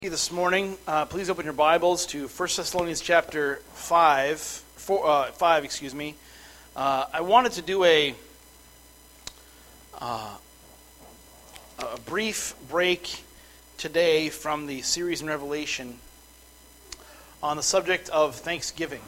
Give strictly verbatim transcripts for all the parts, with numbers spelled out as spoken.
This morning, uh, please open your Bibles to First Thessalonians chapter five, four, uh, five, excuse me. Uh, I wanted to do a uh, a brief break today from the series in Revelation on the subject of Thanksgiving.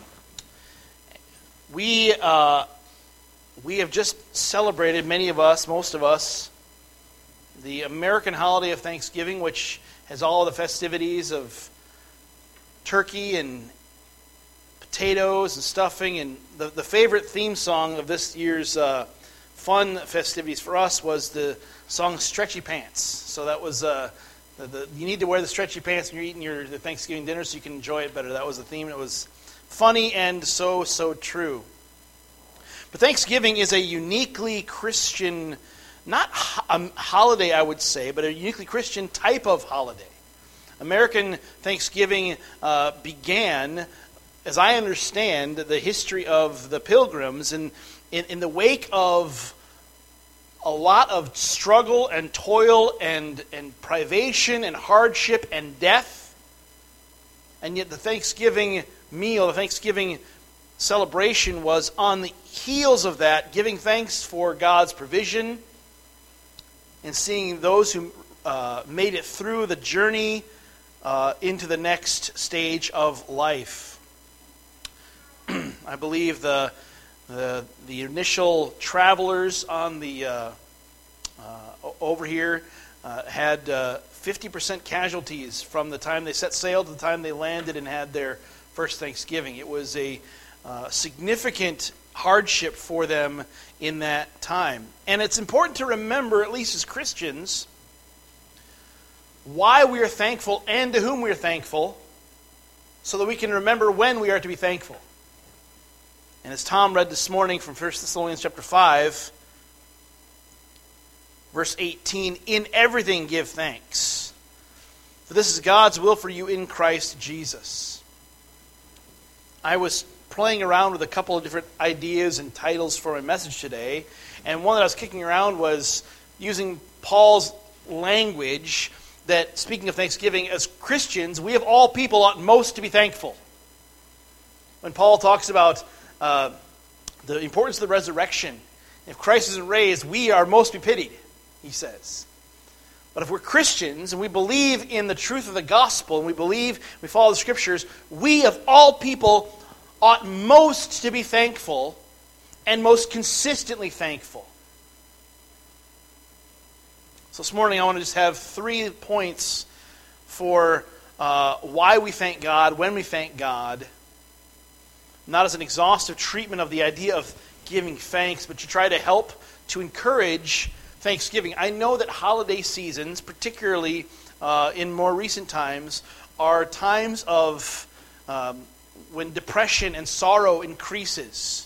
We uh, we have just celebrated, many of us, most of us, the American holiday of Thanksgiving, which has all the festivities of turkey and potatoes and stuffing. And the, the favorite theme song of this year's uh, fun festivities for us was the song Stretchy Pants. So that was, uh, the, the, you need to wear the stretchy pants when you're eating your the Thanksgiving dinner so you can enjoy it better. That was the theme. It was funny and so, so true. But Thanksgiving is a uniquely Christian Not a holiday, I would say, but a uniquely Christian type of holiday. American Thanksgiving uh, began, as I understand, the history of the Pilgrims in, in, in the wake of a lot of struggle and toil and, and privation and hardship and death. And yet the Thanksgiving meal, the Thanksgiving celebration was on the heels of that, giving thanks for God's provision, and seeing those who uh, made it through the journey uh, into the next stage of life. I believe the, the the initial travelers on the uh, uh, over here uh, had uh, fifty percent casualties from the time they set sail to the time they landed and had their first Thanksgiving. It was a uh, significant hardship for them in that time. And it's important to remember, at least as Christians, why we are thankful and to whom we are thankful, so that we can remember when we are to be thankful. And as Tom read this morning from First Thessalonians chapter five, verse eighteen, in everything give thanks, for this is God's will for you in Christ Jesus. I was playing around with a couple of different ideas and titles for my message today. And one that I was kicking around was using Paul's language that, speaking of Thanksgiving, as Christians, we of all people ought most to be thankful. When Paul talks about uh, the importance of the resurrection, if Christ isn't raised, we are most to be pitied, he says. But if we're Christians and we believe in the truth of the gospel and we believe, we follow the scriptures, we of all people ought most to be thankful and most consistently thankful. So this morning I want to just have three points for uh, why we thank God, when we thank God. Not as an exhaustive treatment of the idea of giving thanks, but to try to help to encourage Thanksgiving. I know that holiday seasons, particularly uh, in more recent times, are times of um, when depression and sorrow increases,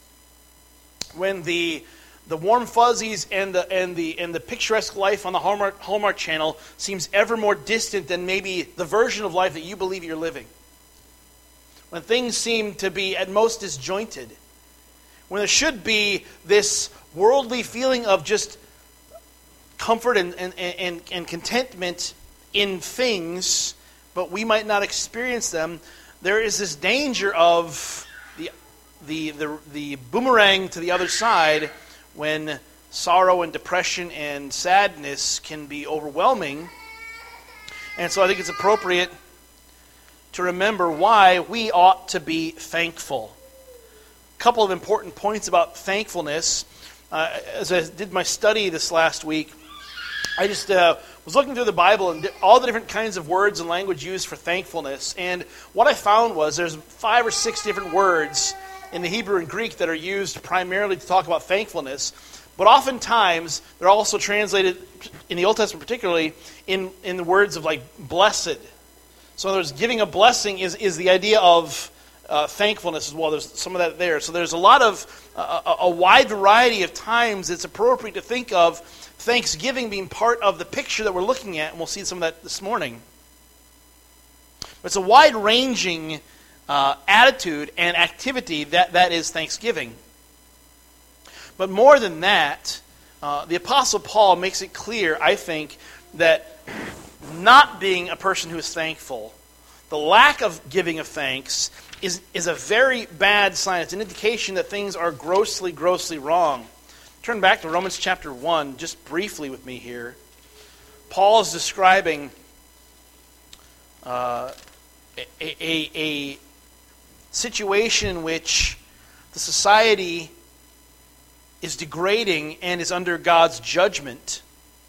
when the the warm fuzzies and the and the and the picturesque life on the Hallmark, Hallmark Channel seems ever more distant than maybe the version of life that you believe you're living, when things seem to be at most disjointed, when there should be this worldly feeling of just comfort and and, and, and contentment in things, but we might not experience them. There is this danger of the, the the the boomerang to the other side when sorrow and depression and sadness can be overwhelming. And so I think it's appropriate to remember why we ought to be thankful. A couple of important points about thankfulness. Uh, as I did my study this last week, I just uh, was looking through the Bible and all the different kinds of words and language used for thankfulness. And what I found was there's five or six different words in the Hebrew and Greek that are used primarily to talk about thankfulness. But oftentimes, they're also translated, in the Old Testament particularly, in, in the words of like blessed. So in other words, giving a blessing is, is the idea of uh, thankfulness as well. There's some of that there. So there's a lot of, uh, a, a wide variety of times it's appropriate to think of Thanksgiving being part of the picture that we're looking at, and we'll see some of that this morning. But it's a wide-ranging uh, attitude and activity that, that is Thanksgiving. But more than that, uh, the Apostle Paul makes it clear, I think, that not being a person who is thankful, the lack of giving of thanks, is, is a very bad sign. It's an indication that things are grossly, grossly wrong. Turn back to Romans chapter one, just briefly with me here. Paul is describing uh, a, a, a situation in which the society is degrading and is under God's judgment.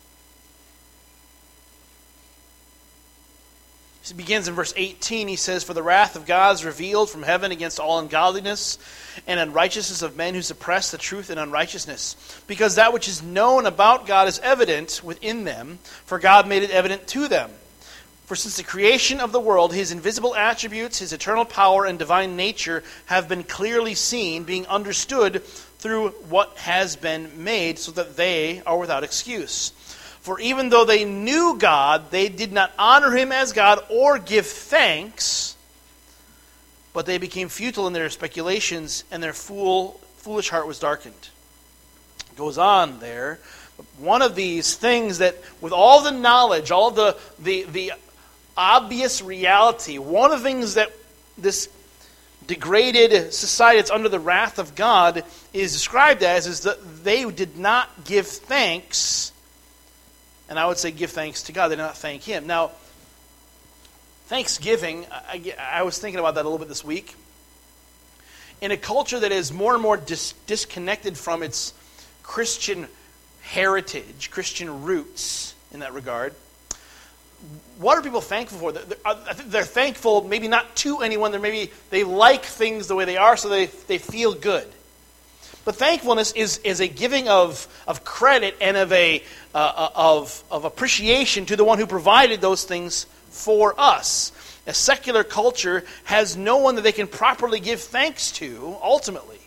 He begins in verse eighteen. He says, "For the wrath of God is revealed from heaven against all ungodliness and unrighteousness of men who suppress the truth in unrighteousness. Because that which is known about God is evident within them, for God made it evident to them. For since the creation of the world, His invisible attributes, His eternal power and divine nature have been clearly seen, being understood through what has been made, so that they are without excuse. For even though they knew God, they did not honor Him as God or give thanks, but they became futile in their speculations, and their fool, foolish heart was darkened." It goes on there. One of these things that, with all the knowledge, all of the, the, the obvious reality, one of the things that this degraded society that's under the wrath of God is described as is that they did not give thanks. And I would say give thanks to God. They did not thank Him. Now, Thanksgiving, I, I was thinking about that a little bit this week. In a culture that is more and more dis- disconnected from its Christian heritage, Christian roots in that regard, what are people thankful for? They're, I think they're thankful maybe not to anyone. They're maybe they like things the way they are, so they, they feel good. But thankfulness is, is a giving of, of credit and of a uh, of, of appreciation to the one who provided those things for us. A secular culture has no one that they can properly give thanks to, ultimately.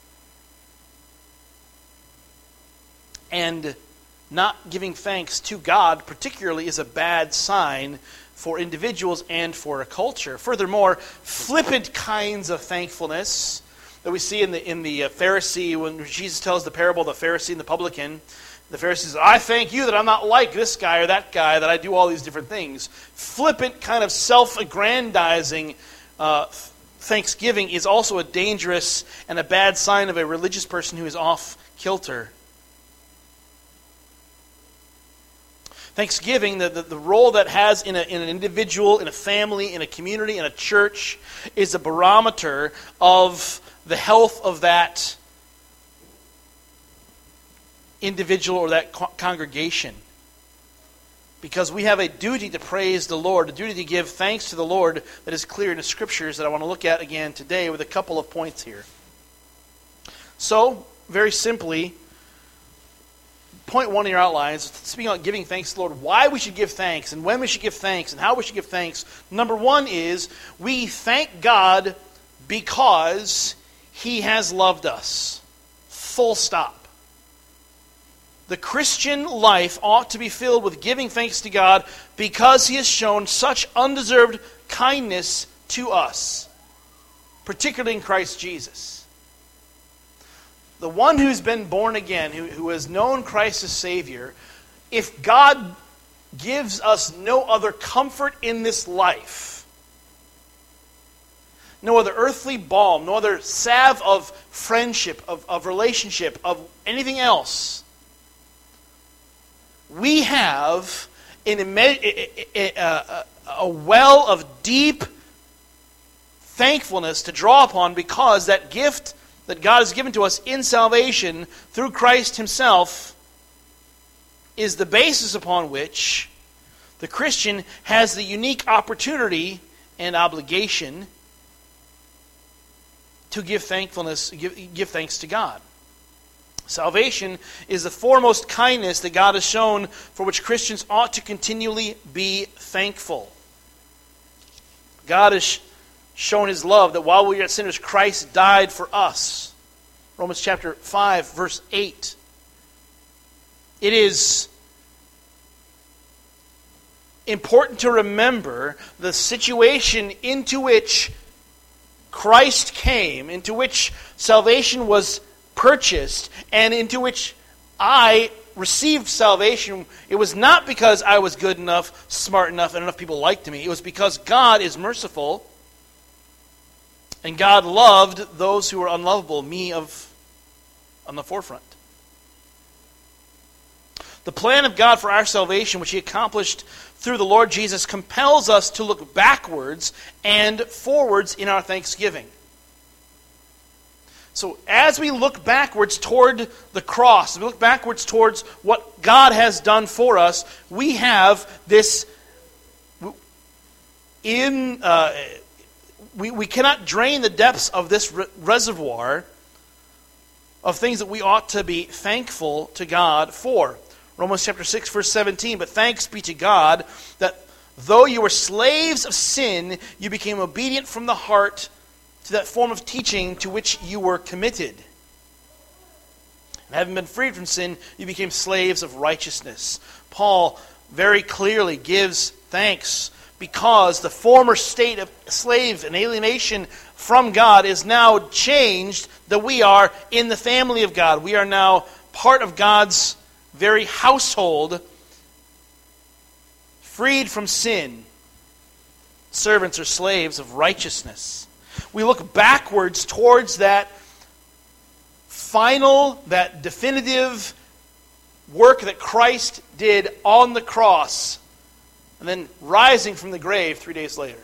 And not giving thanks to God, particularly, is a bad sign for individuals and for a culture. Furthermore, flippant kinds of thankfulness that we see in the in the Pharisee, when Jesus tells the parable of the Pharisee and the publican, the Pharisee says, "I thank you that I'm not like this guy or that guy, that I do all these different things." Flippant kind of self-aggrandizing uh, thanksgiving is also a dangerous and a bad sign of a religious person who is off kilter. Thanksgiving, the, the, the role that has in, a, in an individual, in a family, in a community, in a church, is a barometer of the health of that individual or that co- congregation. Because we have a duty to praise the Lord, a duty to give thanks to the Lord that is clear in the Scriptures that I want to look at again today with a couple of points here. So, very simply, point one in your outlines, speaking about giving thanks to the Lord, why we should give thanks and when we should give thanks and how we should give thanks. Number one is we thank God because He has loved us. Full stop. The Christian life ought to be filled with giving thanks to God because He has shown such undeserved kindness to us, particularly in Christ Jesus. The one who's been born again, who, who has known Christ as Savior, if God gives us no other comfort in this life, no other earthly balm, no other salve of friendship, of, of relationship, of anything else, we have an, a, a, a well of deep thankfulness to draw upon because that gift that God has given to us in salvation through Christ Himself is the basis upon which the Christian has the unique opportunity and obligation to give thankfulness, give, give thanks to God. Salvation is the foremost kindness that God has shown, for which Christians ought to continually be thankful. God has shown His love, that while we were yet sinners, Christ died for us. Romans chapter five, verse eight. It is important to remember the situation into which Christ came, into which salvation was purchased, and into which I received salvation, it was not because I was good enough, smart enough, and enough people liked me. It was because God is merciful, and God loved those who were unlovable, me of on the forefront. The plan of God for our salvation, which He accomplished through the Lord Jesus, compels us to look backwards and forwards in our thanksgiving. So as we look backwards toward the cross, we look backwards towards what God has done for us, we have this in uh, we, we cannot drain the depths of this re- reservoir of things that we ought to be thankful to God for. Romans chapter six, verse seventeen, but thanks be to God that though you were slaves of sin, you became obedient from the heart to that form of teaching to which you were committed. And having been freed from sin, you became slaves of righteousness. Paul very clearly gives thanks because the former state of slave and alienation from God is now changed, that we are in the family of God. We are now part of God's very household, freed from sin. Servants are slaves of righteousness. We look backwards towards that final, that definitive work that Christ did on the cross, and then rising from the grave three days later.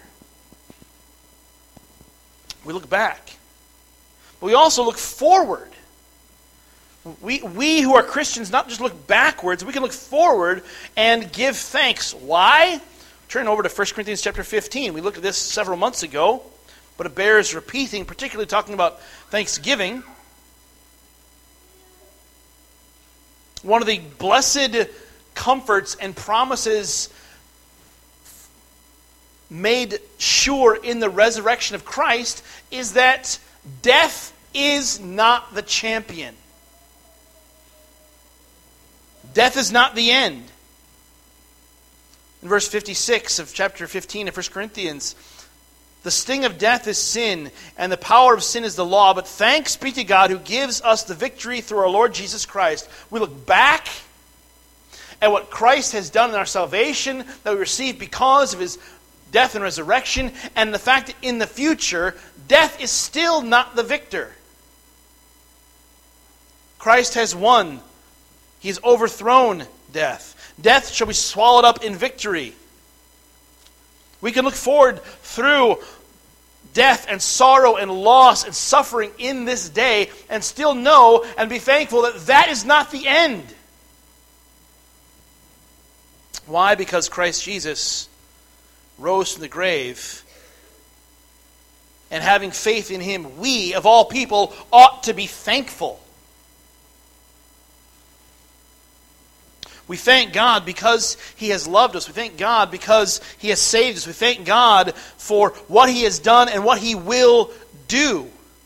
We look back. But we also look forward. We, we who are Christians not just look backwards, we can look forward and give thanks. Why? Turn over to First Corinthians chapter fifteen. We looked at this several months ago, but it bears repeating, particularly talking about thanksgiving. One of the blessed comforts and promises made sure in the resurrection of Christ is that death is not the champion. Death is not the end. In verse fifty-six of chapter fifteen of First Corinthians, the sting of death is sin, and the power of sin is the law. But thanks be to God who gives us the victory through our Lord Jesus Christ. We look back at what Christ has done in our salvation that we receive because of His death and resurrection, and the fact that in the future, death is still not the victor. Christ has won. He has overthrown death. Death shall be swallowed up in victory. We can look forward through death and sorrow and loss and suffering in this day and still know and be thankful that that is not the end. Why? Because Christ Jesus rose from the grave, and having faith in Him, we, of all people, ought to be thankful. We thank God because He has loved us. We thank God because He has saved us. We thank God for what He has done and what He will do.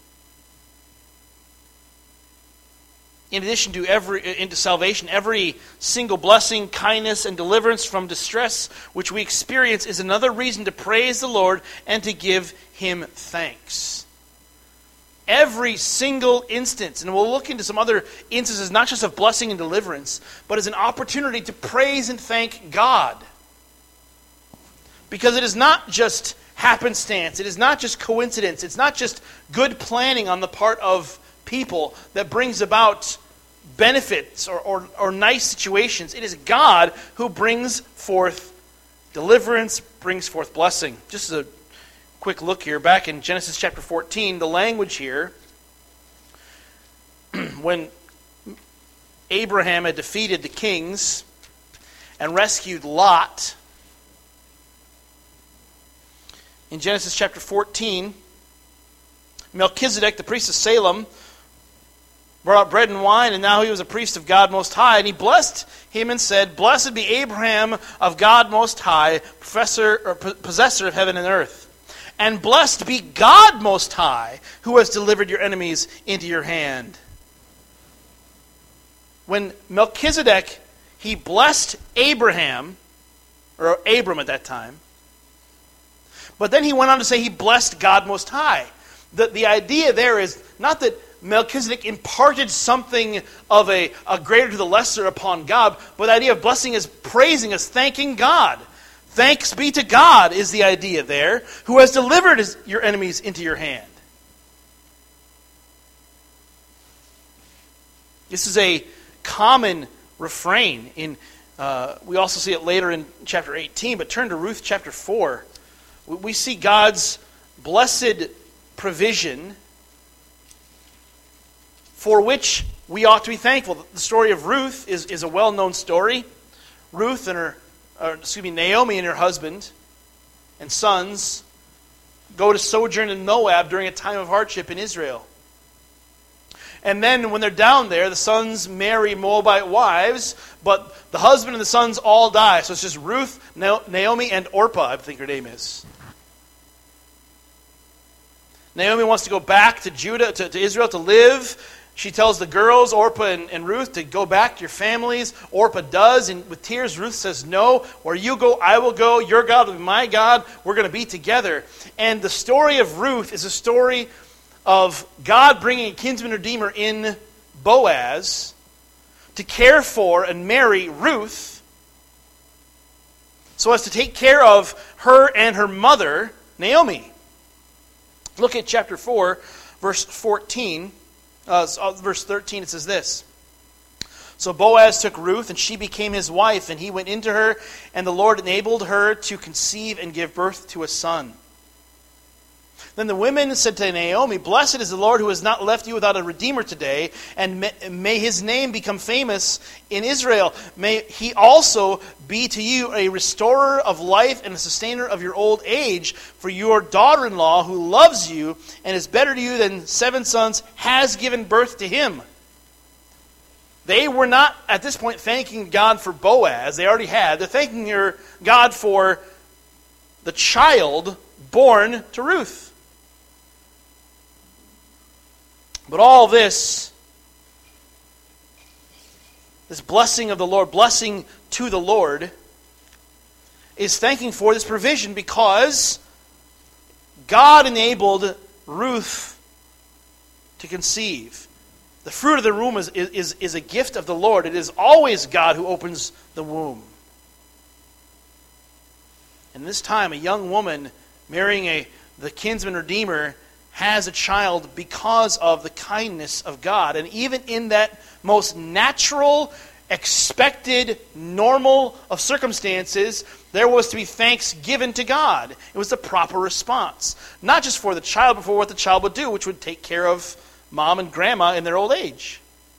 In addition to every into salvation, every single blessing, kindness, and deliverance from distress which we experience is another reason to praise the Lord and to give Him thanks. Every single instance, and we'll look into some other instances, not just of blessing and deliverance, but as an opportunity to praise and thank God. Because it is not just happenstance, it is not just coincidence, it's not just good planning on the part of people that brings about benefits or, or, or nice situations. It is God who brings forth deliverance, brings forth blessing. Just as a quick look here, back in Genesis chapter fourteen, the language here, when Abraham had defeated the kings and rescued Lot, in Genesis chapter fourteen, Melchizedek, the priest of Salem, brought out bread and wine, and now he was a priest of God Most High, and he blessed him and said, "Blessed be Abraham of God Most High, professor or possessor of heaven and earth. And blessed be God Most High, who has delivered your enemies into your hand." When Melchizedek, he blessed Abraham, or Abram at that time, but then he went on to say he blessed God Most High. The, the idea there is not that Melchizedek imparted something of a, a greater to the lesser upon God, but the idea of blessing is praising us, thanking God. Thanks be to God is the idea there, who has delivered his, your enemies into your hand. This is a common refrain. In uh, we also see it later in chapter eighteen, but turn to Ruth chapter four. We see God's blessed provision for which we ought to be thankful. The story of Ruth is, is a well-known story. Ruth and her, or, excuse me, Naomi and her husband and sons go to sojourn in Moab during a time of hardship in Israel. And then when they're down there, the sons marry Moabite wives, but the husband and the sons all die. So it's just Ruth, Naomi, and Orpah, I think her name is. Naomi wants to go back to Judah, to, to Israel to live. She tells the girls, Orpah and, and Ruth, to go back to your families. Orpah does, and with tears, Ruth says, no, where you go, I will go. Your God will be my God. We're going to be together. And the story of Ruth is a story of God bringing a kinsman redeemer in, Boaz, to care for and marry Ruth, so as to take care of her and her mother, Naomi. Look at chapter four, verse fourteen. Uh, verse thirteen, it says this. So Boaz took Ruth, and she became his wife, and he went into her, and the Lord enabled her to conceive and give birth to a son. Then the women said to Naomi, blessed is the Lord who has not left you without a redeemer today, and may, may his name become famous in Israel. May he also be to you a restorer of life and a sustainer of your old age, for your daughter-in-law who loves you and is better to you than seven sons has given birth to him. They were not, at this point, thanking God for Boaz. They already had. They're thanking your God for the child born to Ruth. But all this, this blessing of the Lord, blessing to the Lord, is thanking for this provision because God enabled Ruth to conceive. The fruit of the womb is, is, is a gift of the Lord. It is always God who opens the womb. And this time, a young woman marrying a the kinsman redeemer has a child because of the kindness of God. And even in that most natural, expected, normal of circumstances, there was to be thanks given to God. It was the proper response. Not just for the child, but for what the child would do, which would take care of mom and grandma in their old age.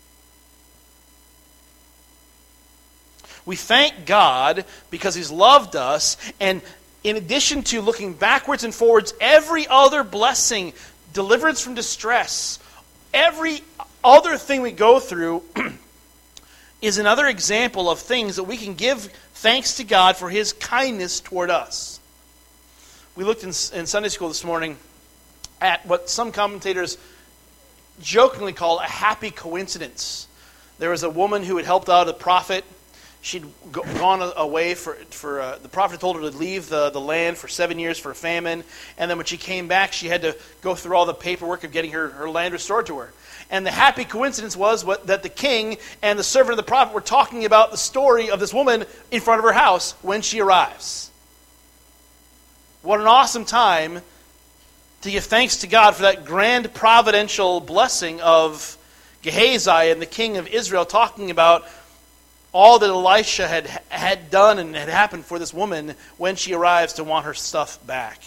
We thank God because He's loved us, and in addition to looking backwards and forwards, every other blessing, deliverance from distress, every other thing we go through is another example of things that we can give thanks to God for His kindness toward us. We looked in, in Sunday school this morning at what some commentators jokingly call a happy coincidence. There was a woman who had helped out a prophet. She'd go, gone away for, for uh, the prophet told her to leave the, the land for seven years for a famine. And then when she came back, she had to go through all the paperwork of getting her, her land restored to her. And the happy coincidence was what, that the king and the servant of the prophet were talking about the story of this woman in front of her house when she arrives. What an awesome time to give thanks to God for that grand providential blessing of Gehazi and the king of Israel, talking about all that Elisha had had done and had happened for this woman when she arrives to want her stuff back.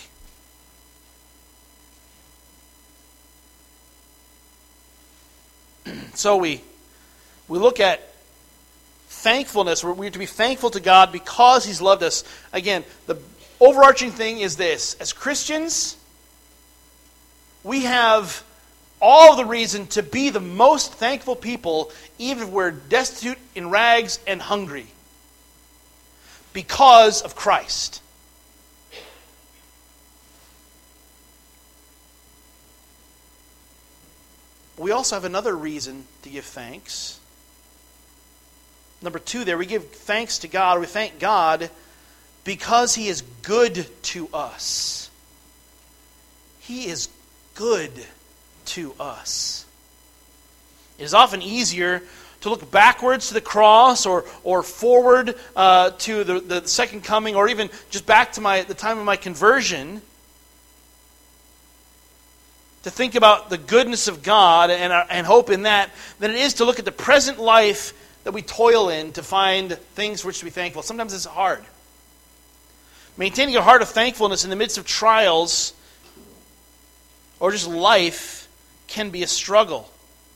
So we we look at thankfulness. We're, we're to be thankful to God because He's loved us. Again, the overarching thing is this. As Christians, we have all the reason to be the most thankful people, even if we're destitute, in rags, and hungry, because of Christ. We also have another reason to give thanks. Number two there, we give thanks to God, we thank God because He is good to us. He is good to us. It is often easier to look backwards to the cross or or forward uh, to the, the second coming, or even just back to my the time of my conversion, to think about the goodness of God and, uh, and hope in that, than it is to look at the present life that we toil in to find things for which to be thankful. Sometimes it's hard. Maintaining a heart of thankfulness in the midst of trials or just life can be a struggle.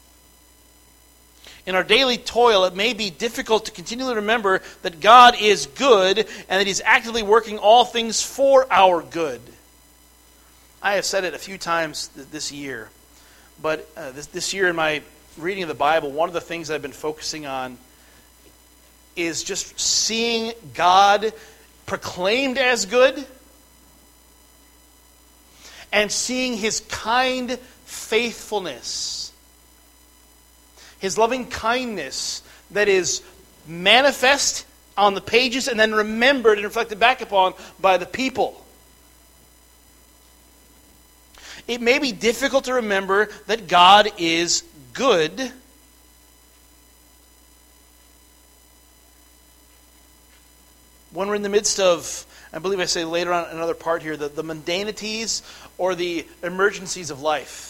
In our daily toil, it may be difficult to continually remember that God is good and that He's actively working all things for our good. I have said it a few times th- this year, but uh, this, this year in my reading of the Bible, one of the things I've been focusing on is just seeing God proclaimed as good and seeing His kind faithfulness. His loving kindness that is manifest on the pages and then remembered and reflected back upon by the people. It may be difficult to remember that God is good, when we're in the midst of, I believe I say later on another part here, the, the mundanities or the emergencies of life.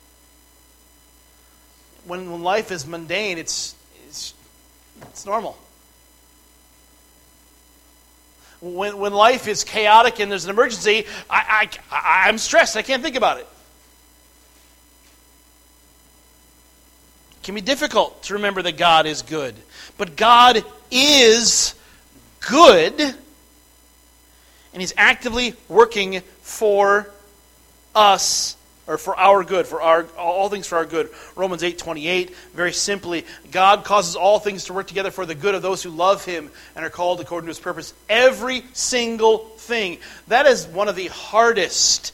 When, when life is mundane, it's, it's, it's normal. When, when life is chaotic and there's an emergency, I, I, I'm stressed. I can't think about it. It can be difficult to remember that God is good. But God is good, and He's actively working for us, or for our good, for our all things for our good. Romans eight twenty-eight, very simply, God causes all things to work together for the good of those who love Him and are called according to His purpose. Every single thing. That is one of the hardest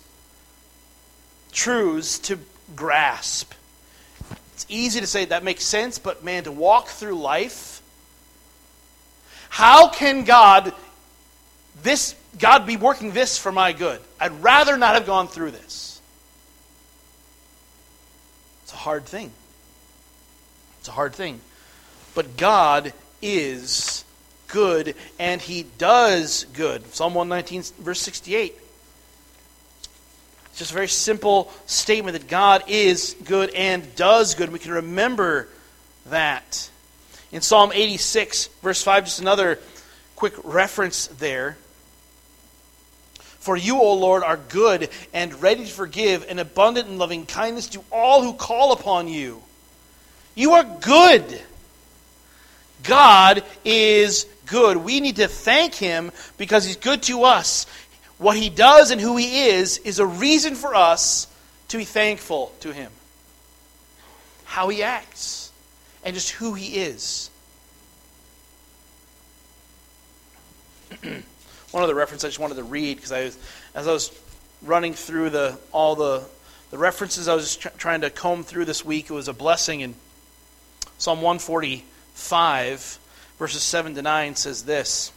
truths to grasp. It's easy to say that makes sense, but man, to walk through life, how can God, this God be working this for my good? I'd rather not have gone through this. It's a hard thing. It's a hard thing. But God is good, and He does good. Psalm one nineteen, verse sixty-eight. It's just a very simple statement that God is good and does good. We can remember that. In Psalm eighty-six, verse five, just another quick reference there. For you, O Lord, are good and ready to forgive and abundant in loving kindness to all who call upon you. You are good. God is good. We need to thank Him because He's good to us. What He does and who He is is a reason for us to be thankful to Him. How He acts and just who He is. One other reference I just wanted to read, because I was, as I was running through the all the, the references I was just tr- trying to comb through this week, it was a blessing. In Psalm one forty-five, verses seven to nine says this: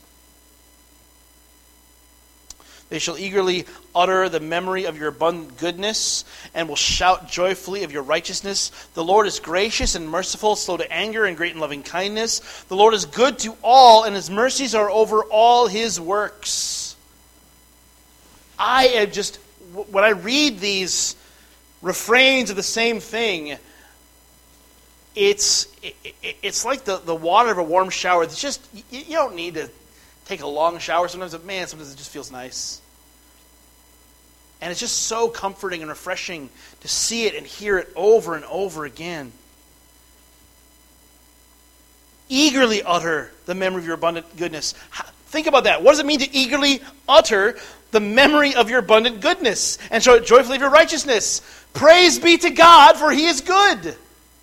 They shall eagerly utter the memory of your abundant goodness and will shout joyfully of your righteousness. The Lord is gracious and merciful, slow to anger and great in loving kindness. The Lord is good to all, and His mercies are over all His works. I am just, when I read these refrains of the same thing, it's it, it's like the, the water of a warm shower. It's just, you, you don't need to take a long shower sometimes, but man, sometimes it just feels nice. And it's just so comforting and refreshing to see it and hear it over and over again. Eagerly utter the memory of your abundant goodness. Think about that. What does it mean to eagerly utter the memory of your abundant goodness and show it joyfully of your righteousness? Praise be to God, for He is good.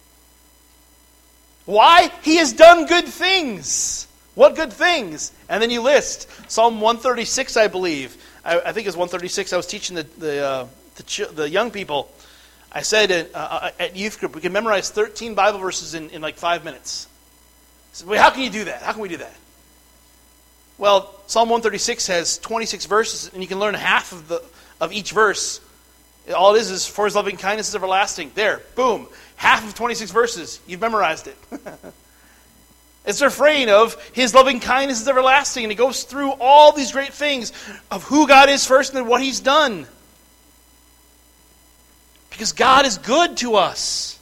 Why? He has done good things. What good things? And then you list Psalm one thirty-six, I believe. I, I think it's one thirty-six. I was teaching the the, uh, the, ch- the young people. I said at, uh, at youth group, we can memorize thirteen Bible verses in, in like five minutes. I said, wait, how can you do that? How can we do that? Well, Psalm one thirty-six has twenty-six verses, and you can learn half of the of each verse All it is is, for his loving kindness is everlasting. There, boom, half of twenty-six verses. You've memorized it. It's a refrain of his loving kindness is everlasting. And it goes through all these great things of who God is first and then what he's done. Because God is good to us.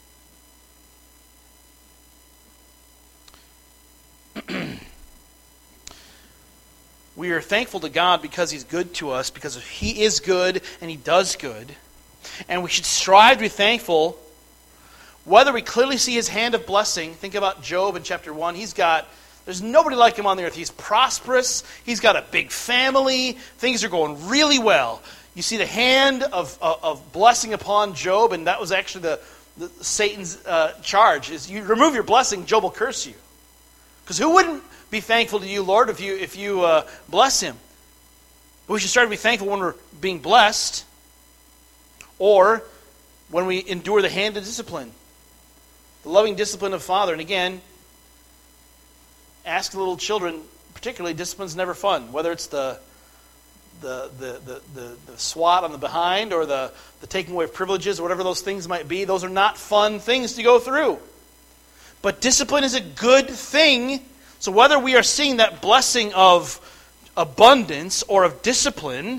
We are thankful to God because he's good to us, because he is good and he does good. And we should strive to be thankful whether we clearly see his hand of blessing. Think about Job in chapter one. He's got, there's nobody like him on the earth. He's prosperous. He's got a big family. Things are going really well. You see the hand of, of, of blessing upon Job, and that was actually the, the Satan's uh, charge, is you remove your blessing, Job will curse you. Because who wouldn't be thankful to you, Lord, if you if you uh, bless him? But we should start to be thankful when we're being blessed, or when we endure the hand of discipline, the loving discipline of Father. And again, ask the little children, particularly, discipline's never fun. Whether it's the the the the the, the swat on the behind, or the the taking away of privileges, or whatever those things might be, those are not fun things to go through. But discipline is a good thing. So whether we are seeing that blessing of abundance or of discipline,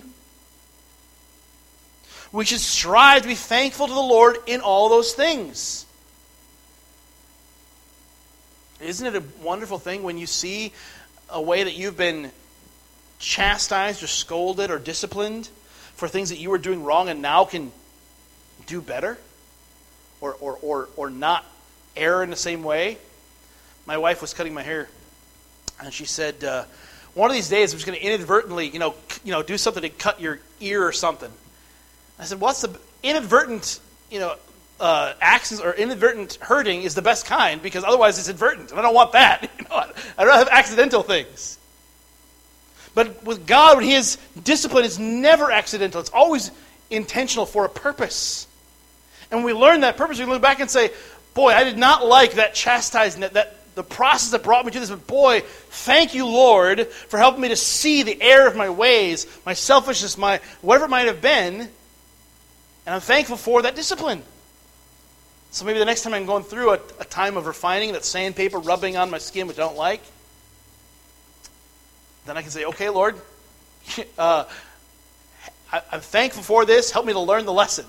we should strive to be thankful to the Lord in all those things. Isn't it a wonderful thing when you see a way that you've been chastised or scolded or disciplined for things that you were doing wrong and now can do better? Or, or, or, or not err in the same way? My wife was cutting my hair, and she said, uh, one of these days I'm just going to inadvertently, you know, you know, do something to cut your ear or something. I said, what's the inadvertent, you know, uh, accidents or inadvertent hurting is the best kind, because otherwise it's inadvertent, and I don't want that. You know, I'd rather have accidental things. But with God, when he is discipline, it's never accidental. It's always intentional for a purpose. And when we learn that purpose, we can look back and say, boy, I did not like that chastising, that, that the process that brought me to this, but boy, thank you, Lord, for helping me to see the error of my ways, my selfishness, my whatever it might have been, and I'm thankful for that discipline. So maybe the next time I'm going through a, a time of refining, that sandpaper rubbing on my skin, which I don't like, then I can say, okay, Lord, uh, I, I'm thankful for this. Help me to learn the lesson.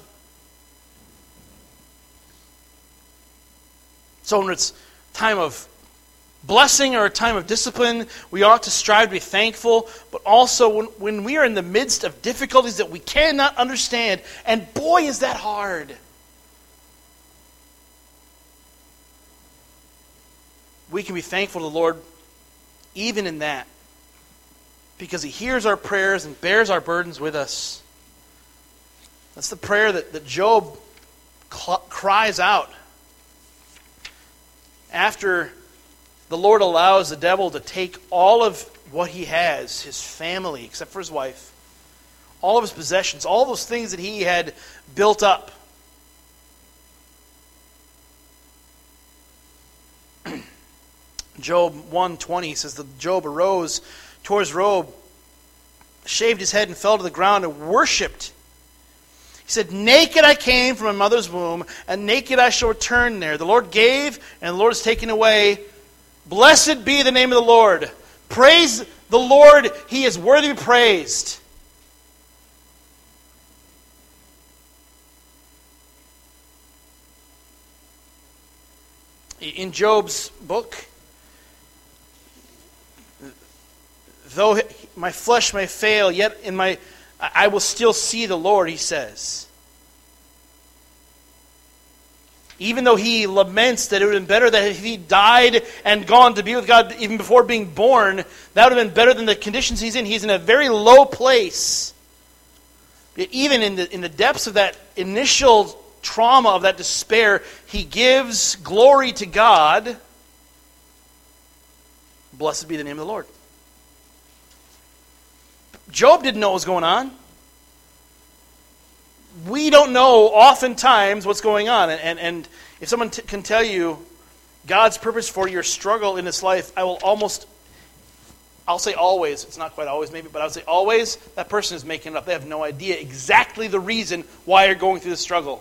So when it's time of blessing or a time of discipline, we ought to strive to be thankful. But also when, when we are in the midst of difficulties that we cannot understand, and boy, is that hard. We can be thankful to the Lord even in that, because he hears our prayers and bears our burdens with us. That's the prayer that, that Job cl- cries out after the Lord allows the devil to take all of what he has, his family, except for his wife, all of his possessions, all those things that he had built up. Job one twenty says that Job arose, tore his robe, shaved his head, and fell to the ground and worshipped. He said, naked I came from my mother's womb, and naked I shall return there. The Lord gave, and the Lord has taken away. Blessed be the name of the Lord. Praise the Lord. He is worthy to be praised. In Job's book, though my flesh may fail, yet in my I will still see the Lord, he says. Even though he laments that it would have been better that if he died and gone to be with God even before being born, that would have been better than the conditions he's in. He's in a very low place. Even in the in the depths of that initial trauma, of that despair, he gives glory to God. Blessed be the name of the Lord. Job didn't know what was going on. We don't know oftentimes what's going on. And, and, and if someone t- can tell you God's purpose for your struggle in this life, I will almost I'll say always, it's not quite always maybe, but I would say always, that person is making it up. They have no idea exactly the reason why you're going through the struggle.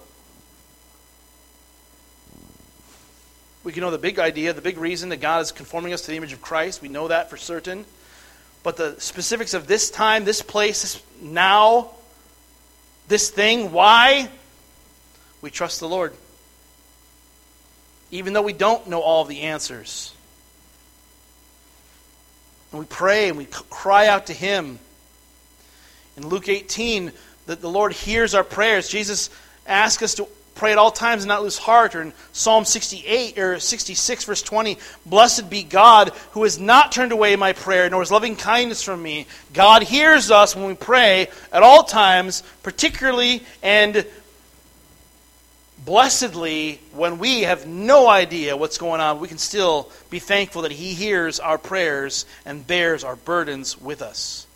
We can know the big idea, the big reason that God is conforming us to the image of Christ. We know that for certain. But the specifics of this time, this place, this now, this thing, why? We trust the Lord. Even though we don't know all of the answers. And we pray and we cry out to Him. In Luke eighteen, that the Lord hears our prayers. Jesus asks us to pray at all times and not lose heart. Or in Psalm sixty-eight or sixty-six, verse twenty, blessed be God who has not turned away my prayer, nor his loving kindness from me. God hears us when we pray at all times, particularly and blessedly when we have no idea what's going on. We can still be thankful that He hears our prayers and bears our burdens with us.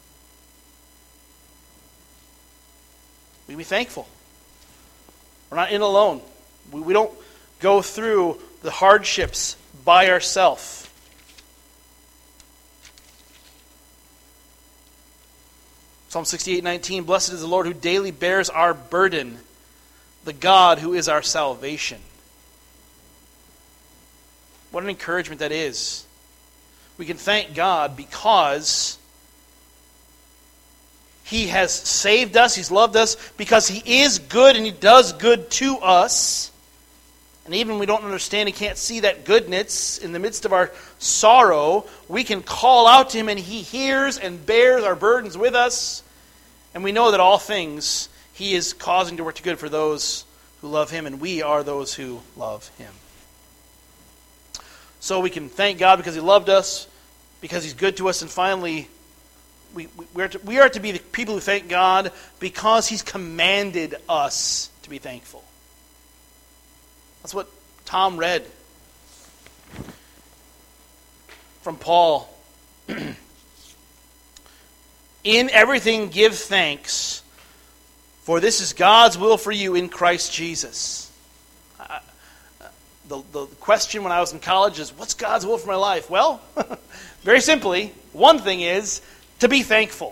We can be thankful. We're not in alone. We, we don't go through the hardships by ourselves. Psalm sixty-eight nineteen, blessed is the Lord who daily bears our burden, the God who is our salvation. What an encouragement that is. We can thank God because He has saved us, He's loved us, because He is good and He does good to us. And even when we don't understand and can't see that goodness in the midst of our sorrow, we can call out to Him and He hears and bears our burdens with us. And we know that all things He is causing to work to good for those who love Him, and we are those who love Him. So we can thank God because He loved us, because He's good to us, and finally, we, we, we, are to, we are to be the people who thank God because He's commanded us to be thankful. That's what Tom read from Paul. In everything give thanks, for this is God's will for you in Christ Jesus. Uh, the, the question when I was in college is, what's God's will for my life? Well, very simply, one thing is to be thankful.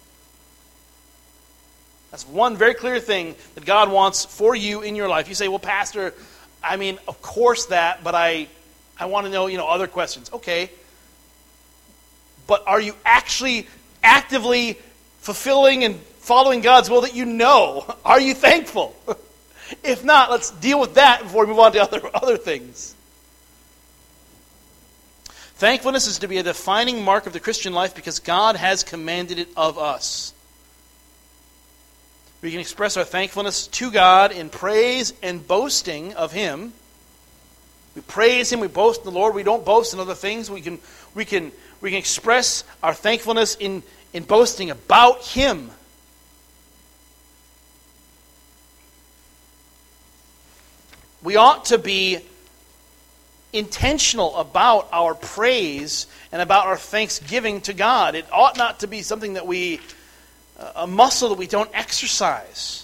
That's one very clear thing that God wants for you in your life. You say, well, Pastor, I mean, of course that, but I, I want to know, you know, other questions. Okay. But are you actually actively fulfilling and following God's will that you know? Are you thankful? If not, let's deal with that before we move on to other, other things. Thankfulness is to be a defining mark of the Christian life because God has commanded it of us. We can express our thankfulness to God in praise and boasting of Him. We praise Him, we boast in the Lord, we don't boast in other things. We can, we can, we can express our thankfulness in, in boasting about Him. We ought to be intentional about our praise and about our thanksgiving to God. It ought not to be something that we, a muscle that we don't exercise.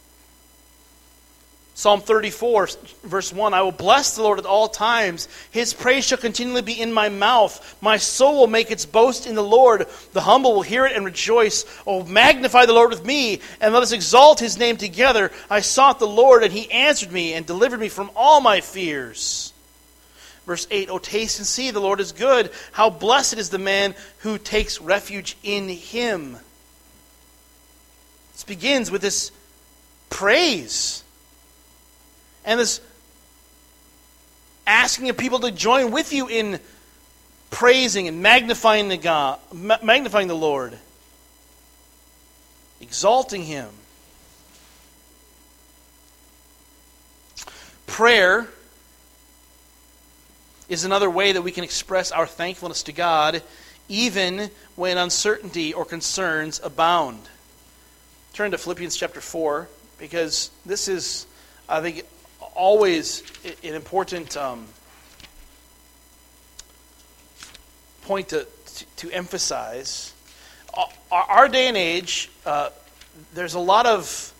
Psalm thirty-four, verse one, I will bless the Lord at all times. His praise shall continually be in my mouth. My soul will make its boast in the Lord. The humble will hear it and rejoice. Oh, magnify the Lord with me, and let us exalt His name together. I sought the Lord, and He answered me and delivered me from all my fears. Verse eight, oh, taste and see, the Lord is good. How blessed is the man who takes refuge in Him. This begins with this praise. And this asking of people to join with you in praising and magnifying the God, magnifying the Lord, exalting Him. Prayer is another way that we can express our thankfulness to God, even when uncertainty or concerns abound. Turn to Philippians chapter four, because this is, I think, always an important um, point to, to, to emphasize. Our, our day and age, uh, there's a lot of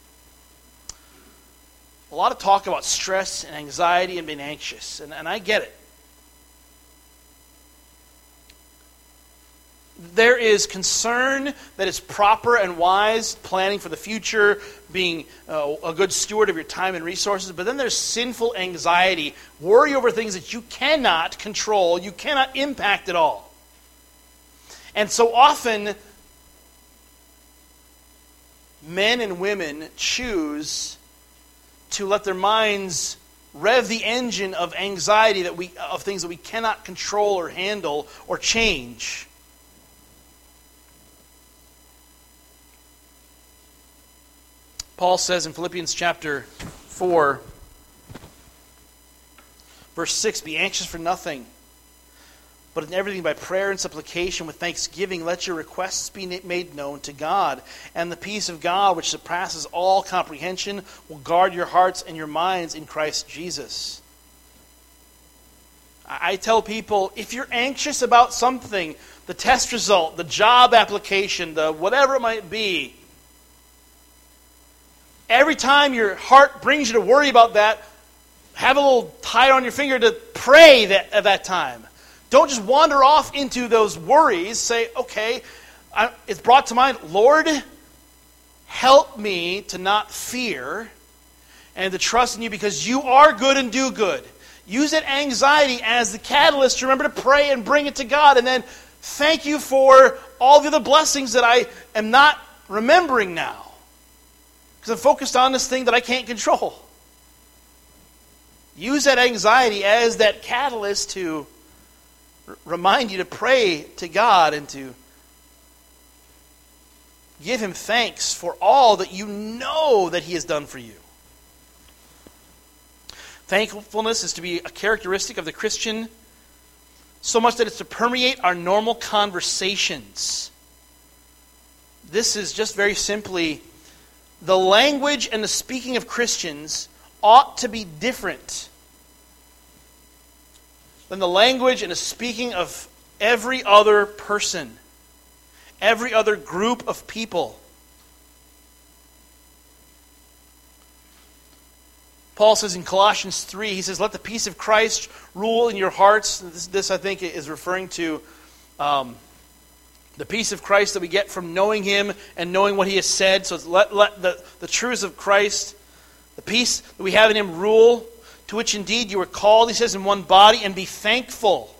a lot of talk about stress and anxiety and being anxious, and, and I get it. There is concern that is proper and wise, planning for the future, being uh, a good steward of your time and resources. But then there's sinful anxiety, worry over things that you cannot control, you cannot impact at all. And so often, men and women choose to let their minds rev the engine of anxiety that we of things that we cannot control or handle or change. Paul says in Philippians chapter four, verse six, "Be anxious for nothing, but in everything by prayer and supplication with thanksgiving, let your requests be made known to God. And the peace of God, which surpasses all comprehension, will guard your hearts and your minds in Christ Jesus." I tell people, if you're anxious about something, the test result, the job application, the whatever it might be, every time your heart brings you to worry about that, have a little tie on your finger to pray that, at that time. Don't just wander off into those worries. Say, okay, I, it's brought to mind, Lord, help me to not fear and to trust in you because you are good and do good. Use that anxiety as the catalyst to remember to pray and bring it to God. And then thank you for all the other blessings that I am not remembering now. Because I'm focused on this thing that I can't control. Use that anxiety as that catalyst to r- remind you to pray to God and to give Him thanks for all that you know that He has done for you. Thankfulness is to be a characteristic of the Christian, so much that it's to permeate our normal conversations. This is just very simply, the language and the speaking of Christians ought to be different than the language and the speaking of every other person, every other group of people. Paul says in Colossians three, he says, "Let the peace of Christ rule in your hearts." This, this I think, is referring to um, the peace of Christ that we get from knowing Him and knowing what He has said. So let, let the, the truths of Christ, the peace that we have in Him rule, to which indeed you were called, he says, in one body, and be thankful.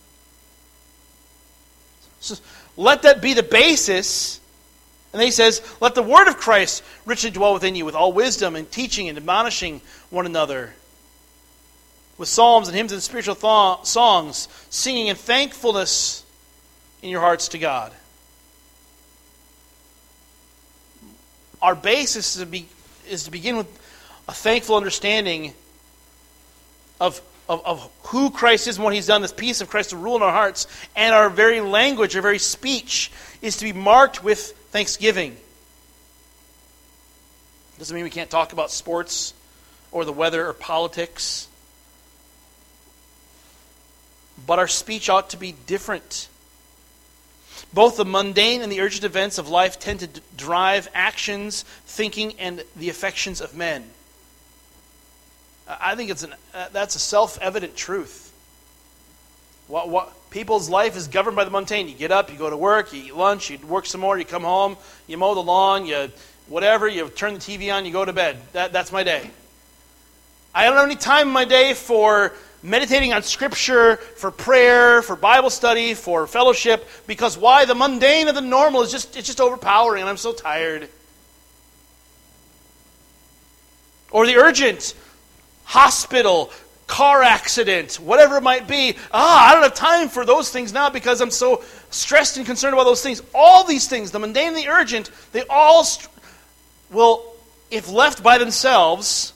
So let that be the basis. And then he says, let the word of Christ richly dwell within you with all wisdom and teaching and admonishing one another with psalms and hymns and spiritual th- songs, singing in thankfulness in your hearts to God. Our basis is to, be, is to begin with a thankful understanding of, of, of who Christ is and what He's done, this peace of Christ to rule in our hearts, and our very language, our very speech is to be marked with thanksgiving. Doesn't mean we can't talk about sports or the weather or politics, but our speech ought to be different. Both the mundane and the urgent events of life tend to d- drive actions, thinking, and the affections of men. I think it's an uh, that's a self-evident truth. What, what people's life is governed by the mundane. You get up, you go to work, you eat lunch, you work some more, you come home, you mow the lawn, you whatever, you turn the T V on, you go to bed. That, that's my day. I don't have any time in my day for meditating on Scripture, for prayer, for Bible study, for fellowship, because why? The mundane and the normal is just it's just overpowering, and I'm so tired. Or the urgent, hospital, car accident, whatever it might be. Ah, I don't have time for those things now because I'm so stressed and concerned about those things. All these things, the mundane and the urgent, they all st- will, if left by themselves,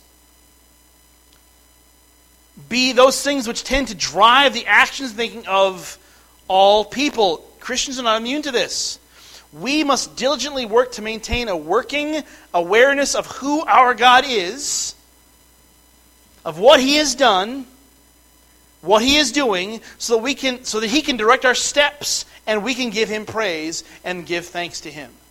be those things which tend to drive the actions and thinking of all people. Christians are not immune to this. We must diligently work to maintain a working awareness of who our God is, of what He has done, what He is doing, so that we can, so that He can direct our steps and we can give Him praise and give thanks to Him.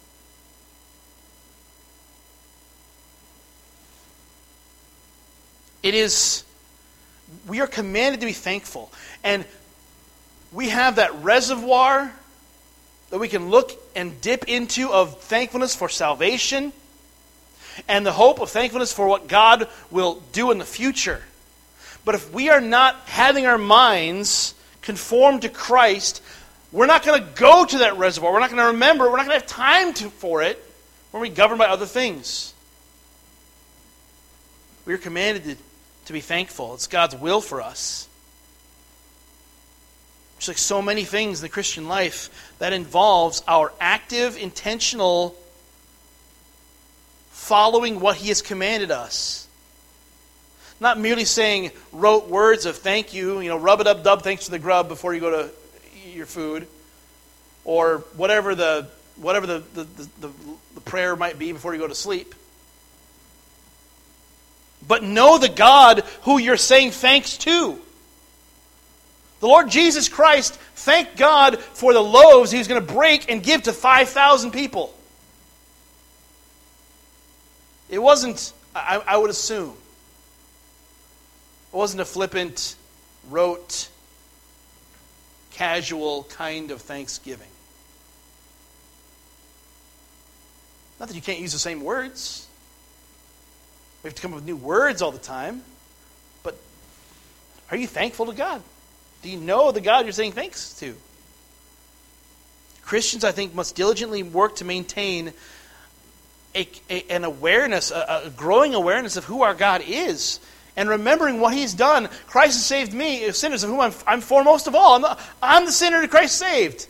It is, we are commanded to be thankful. And we have that reservoir that we can look and dip into of thankfulness for salvation and the hope of thankfulness for what God will do in the future. But if we are not having our minds conformed to Christ, we're not going to go to that reservoir. We're not going to remember. We're not going to have time to, for it when we're governed by other things. We are commanded to, to be thankful. It's God's will for us. Just like so many things in the Christian life, that involves our active, intentional following what He has commanded us. Not merely saying rote words of thank you, you know, rub it up, dub, thanks for the grub before you go to eat your food, or whatever the whatever the, the, the, the, the prayer might be before you go to sleep. But know the God who you're saying thanks to. The Lord Jesus Christ, thank God for the loaves He was going to break and give to five thousand people. It wasn't, I, I would assume, it wasn't a flippant, rote, casual kind of thanksgiving. Not that you can't use the same words. We have to come up with new words all the time. But are you thankful to God? Do you know the God you're saying thanks to? Christians, I think, must diligently work to maintain a, a, an awareness, a, a growing awareness of who our God is, and remembering what He's done. Christ has saved me, sinners of whom I'm, I'm foremost of all. I'm the, I'm the sinner that Christ saved.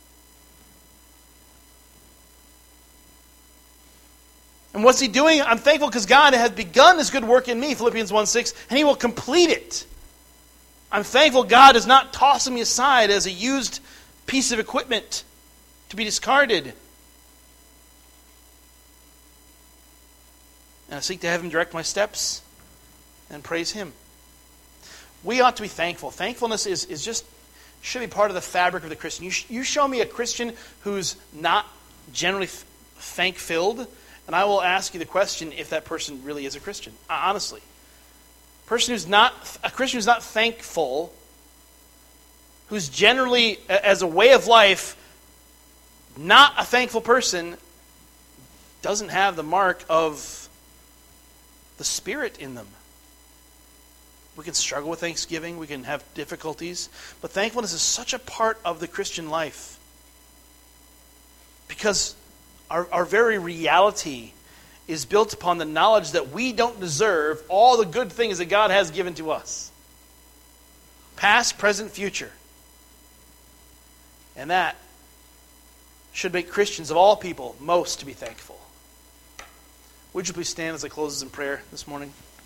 And what's He doing? I'm thankful because God has begun His good work in me, Philippians one six, and He will complete it. I'm thankful God is not tossing me aside as a used piece of equipment to be discarded. And I seek to have Him direct my steps and praise Him. We ought to be thankful. Thankfulness is, is just, should be part of the fabric of the Christian. You, sh- you show me a Christian who's not generally f- thank-filled, and I will ask you the question if that person really is a Christian. Uh, honestly. Person who's not a Christian who's not thankful, who's generally, as a way of life, not a thankful person, doesn't have the mark of the Spirit in them. We can struggle with thanksgiving, we can have difficulties, but thankfulness is such a part of the Christian life. Because our, our very reality is built upon the knowledge that we don't deserve all the good things that God has given to us. Past, present, future. And that should make Christians of all people most to be thankful. Would you please stand as I close in prayer this morning?